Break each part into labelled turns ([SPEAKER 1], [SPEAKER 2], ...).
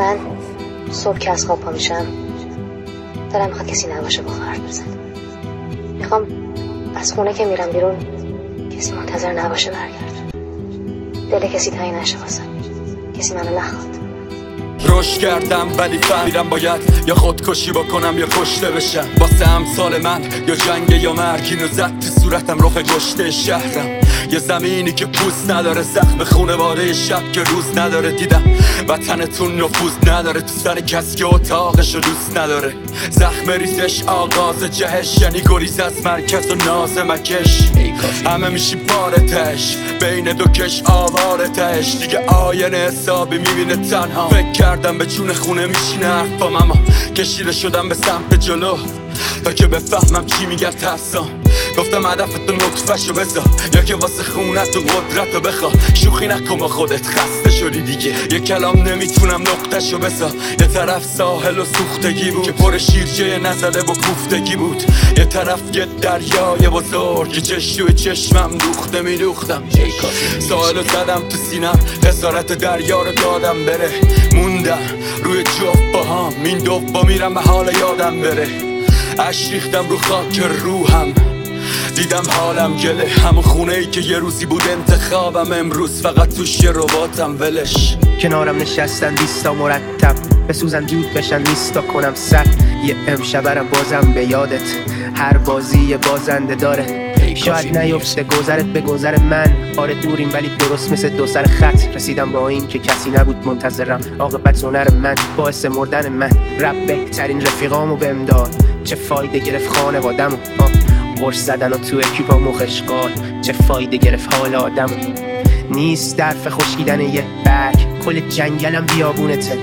[SPEAKER 1] من صبح که از خواب پا میشم دلم میخواد کسی نباشه با حرف بزنم. میخوام از خونه که میرم بیرون کسی منتظر نباشه برگرد. دل کسی تنگ نشه واسم، کسی منو نخواد.
[SPEAKER 2] رشد کردم ولی فهمیدم باید یا خودکشی بکنم یا کشته بشم. واسه امثال من یا جنگ یا مرگ. اینو زد تو صورتم رخ گشته شهرم. یه زمینی که پوست نداره، زخم خونواده شب که روز نداره. دیدم وطنتون نفوذ نداره تو سر کسی که اتاقشو دوست نداره. زخم ریزش آغاز جهش، یعنی گریز از مرکز و ناز مکش. همه میشی بارتش بین دو کش آوارتش. دیگه آینه حسابی میبینه تنها. فکر کردم به جون خونه میشینه حرفام، اما کشیده شدم به سمت جلو تا که بفهمم چی میگن ترسام. گفتم هدفتو نطفه‌شو بذار یا که واسه خونت و قدرتو بخوا. شوخی نکن با خودت، خسته شدی دیگه. یه کلام نمیتونم نقطه‌شو بذار. یه طرف ساحل و سوختگی بود که پر شیرجه نزده با کوفتگی بود. یه طرف یه دریای بزرگ، یه چشم و چشمم دوخته میدوختم. ساحل رو زدم تو سینم، خسارت دریا رو دادم بره. موندم روی جفت با هم، این دوبا میرم به حال یادم بره. عشق ریختم رو خاک روحم، دیدم حالم گله. همون خونه ای که یه روزی بود انتخابم، امروز فقط توش یه رباتم ولش.
[SPEAKER 3] کنارم نشستن 20 تا مرتب، بسوزن دود بشن نیستا کنم سر. یه امشبرم بازم به یادت، هر بازی یه بازنده داره. شاید نیفته گذرت به گذر من. آره دوریم ولی درست مثل دو سر خط. رسیدم با این که کسی نبود منتظرم. عاقبت هنر من باعث مردن من. رب بهترین رفیقامو بهم داد، چه فایده گرفت خانوادمو. قرص زدن و تو اکیپا مخشقال، چه فایده گرفت حال آدمو. نیست درف خشکیدن یه برگ، کل جنگلم بیابونته.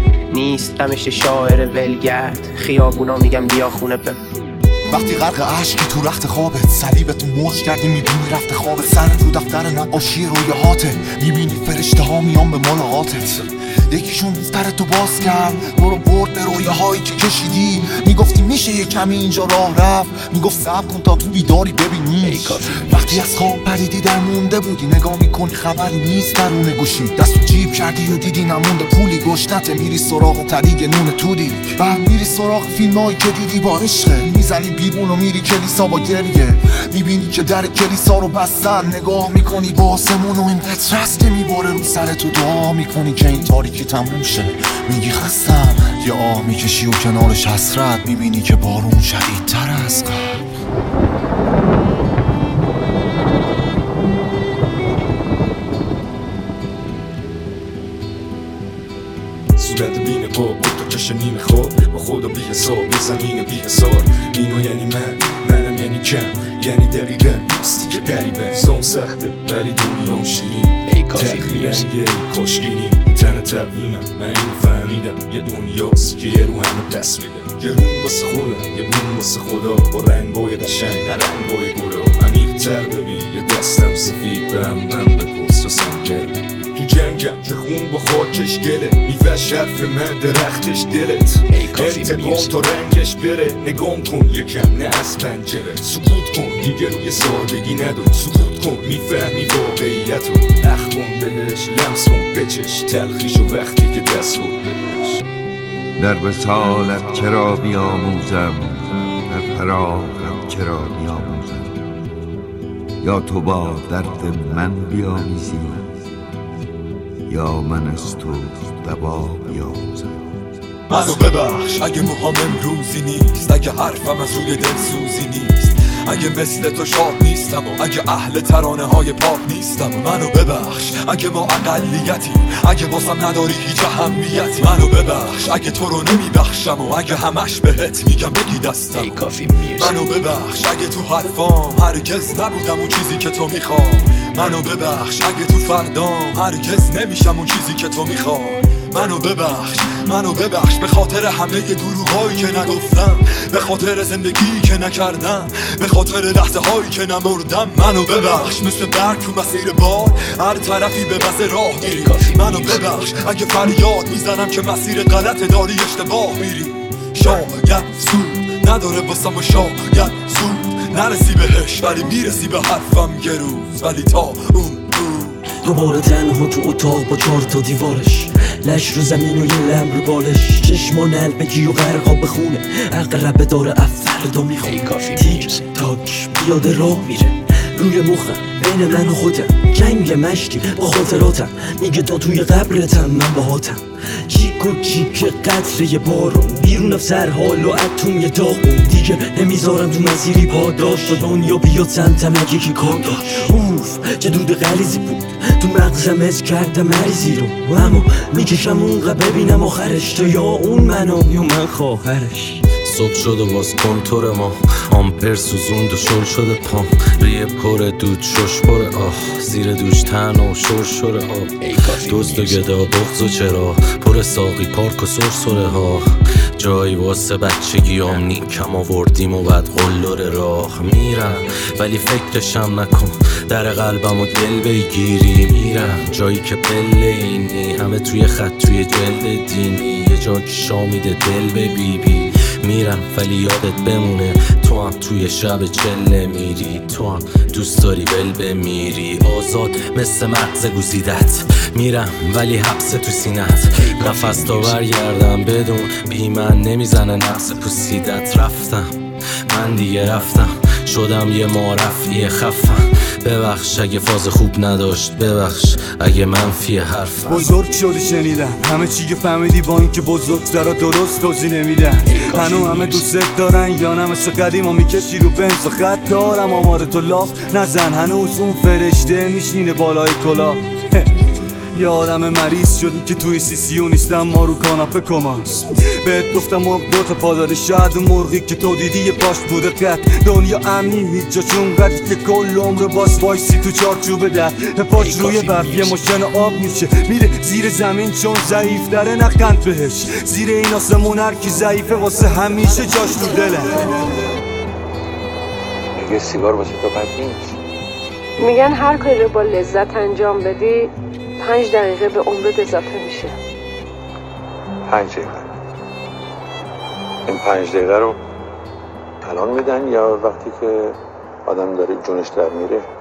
[SPEAKER 3] نیست غمش شاعر ولگرد، خیابونا میگم بیا خونه بم.
[SPEAKER 4] وقتی غرق عشقی تو رخت خوابت، صلیبتو موج کردی میبینی رفت خوابت. سر تو دفتر نقاشی رویاهاته، میبینی فرشته ها میان به ملاقاتت. یکیشون دفترتو باز کرد، برو برد به رویاهایی که کشیدی. میگفتی میشه یه کمی اینجا راه رفت، میگفت صبر کن تا تو بیداری ببینیش. وقتی از خواب پریدی در مونده بودی، نگاه میکنی خبری نیست درون گوشی. دستو جیب کردی و دیدی نمونده پولی گشنته. میری سراغ طریق نون تودی، بعد میری سراغ فیلمایی که دیدی با عشقه. میزنی بیرون و میری کلیسا با گریه، میبینی که در کلیسا رو بستن. نگاه میکنی با آسمون و این قطرست که میباره رو سرتو. دعا میکنی که این تاریکی تموم شه، میگی خستم. یه آه میکشی و کنارش حسرت، میبینی که بارون شدیدتر از قبل.
[SPEAKER 5] صورت بین پا بود تو کش نیم خواب، با خدا بی حساب یه زمین بی حسار. اینو یعنی منم یعنی کم، یعنی دقیقا نیستی که قریبه. زون سخته ولی دنیا شیرین، تقریبا یه خوشگینی. تن تقویمم من اینو فهمیدم، یه دنیاست که یه رو همه دست میده. یه رون واسه خودم، یه رون واسه خدا. با رنگای قشنگ نه رنگای گلا. عمیق‌تر ببین یه دستم سفید به هم بپرس و سنگره. تو جنگم که خون با خاکش گله، میوش حرف من درختش دلت. انتقام تا رنگش بره، نگام کن یکم نه از پنجره. سکوت کن دیگه روی سادگی ندون، سکوت کن میفهمی واقعیتو. اخوان بهش لمس کن بچش تلخیشو وقتی که دست خود بهش.
[SPEAKER 6] در وصالت چرا بیاموزم، در فراقت چرا بیاموزم. یا تو با درد من بیامیزی، یا من از تو دوا بیاموزم.
[SPEAKER 5] منو ببخش اگه موهام امروزی نیست، اگه حرفم از روی دلسوزی نیست، اگه مثل تو شاد نیستم و اگه اهل ترانه های پاپ نیستم. منو ببخش اگه ما اقلیتی، اگه بازم نداری هیچ اهمیتی. منو ببخش اگه تو رو نمیبخشم و اگه همش بهت میگم بگی دستم. منو ببخش اگه تو حرفام هرگز نبودم اون چیزی که تو میخوام. منو ببخش اگه تو فردام هرگز نمیشم اون چیزی که تو میخوای. منو ببخش به خاطر همه دروغایی که نگفتم، به خاطر زندگی که نکردم، به خاطر لحظه هایی که نمردم. منو ببخش مثل برگ تو مسیر باد، هر طرفی به بز راه میری. منو ببخش اگه فریاد میزنم که مسیر غلط داری اشتباه میری. شاید سود نداره باسم و شاید زود نرسی بهش، ولی میرسی به حرفم یه روز. ولی تا اون
[SPEAKER 7] دوباره تنها تو اتاق با 4 تا دیوارش، لش رو زمین و یه لم رو بالش، چشمان البگی و غرقا بخونه، اقرب داره فردا میخونه، تیک تاک بیاده راه میره روی مخم، بین من و خودم جنگ مشتی با خاطراتم، میگه تا توی قبرتم من باهاتم، چیک و چیک قطره بارون بیرون از سر حال و اتون یه داغون، دیگه نمیذارم تو مسیری پاداش تا دنیا بیاد سمتم اگه کی کار داشت. اوف چه دود غلیظی بود تو مغزم، از کردم مریضی رو، اما میکشم اونقدر ببینم آخرش، تا یا اون منو یا من خواهرش.
[SPEAKER 8] صبح شد و باز کنتور ما، آمپر سوزوند و شل شده پام، ریه پر دود شش پر آه، زیر دوش تن و شور شور آب، دوست و گدا بغض و چرا پر ساقی پارک و سرسره ها، جایی واسه بچگیام نیکم آوردیم و بعد قلور راه میرم، ولی فکرشم نکن در قلبم و دل بگیری، میرم جایی که پله اینی همه توی خط توی جلد دینی، یه جا که شامیده دل به بیبی، میرم ولی یادت بمونه تو هم توی شب چله میری، تو هم دوست داری بل بمیری، آزاد مثل مغز گزیدت، میرم ولی حبس تو سینت، نفس تا برگردم بدون بی من نمیزنه نفس پوسیدت، رفتم من دیگه رفتم، شدم یه معرفی خفم، ببخش اگه فاز خوب نداشت، ببخش اگه منفی حرفم.
[SPEAKER 9] بزرگ شدی شنیدم همه چی که فهمیدی، با اینکه بزرگترا درست توضیح نمیدن، هنو همه دوست دارن یا نه مثل قدیما میکشی رو بنز و خط دارم، آمار تو لاف نزن هنوز اون فرشته میشینه بالای کلا. یه آدم مریض شدی که توی CCU نیستم، ما رو کاناپه کماست، بهت گفتم مرغ دوتا پا داره، شاید مرغی که تو دیدی یه پاش بوده قد، دنیا امنی هیچ جا چون قدی که کل عمر باز وایسی تو چارچوب در، پاش روی برف یه مشن آب میشه، میره زیر زمین چون ضعیف داره نقند بهش، زیر این آسمون هر کی ضعیفه واسه همیشه جاش تو دله.
[SPEAKER 10] میگه سیگار واسه تو بد نیست،
[SPEAKER 11] میگن هر کاری رو با لذت انجام بدی 5 دقیقه به عمرت اضافه میشه.
[SPEAKER 10] 5 دقیقه. این 5 دقیقه رو الان میدن یا وقتی که آدم داره جونش در میره؟